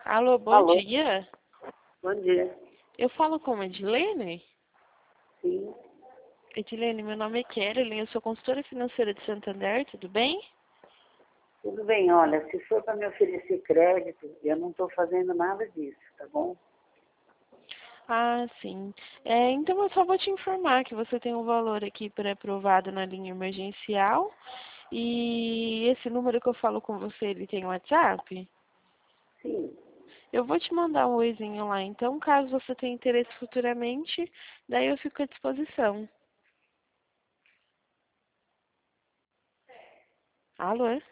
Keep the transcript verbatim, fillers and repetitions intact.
Alô, bom Alô, dia. bom dia. Eu falo com a Edilene? Sim, Edilene, meu nome é Kelly, eu sou consultora financeira de Santander, tudo bem? tudo bem. Olha, se for para me oferecer crédito, eu não estou fazendo nada disso, tá bom? Ah, sim. É, então eu só vou te informar que você tem um valor aqui pré-aprovado na linha emergencial e esse número que eu falo com você, ele tem WhatsApp? Sim, Eu vou te mandar um oizinho lá, então caso você tenha interesse futuramente, daí eu fico à disposição. Alô?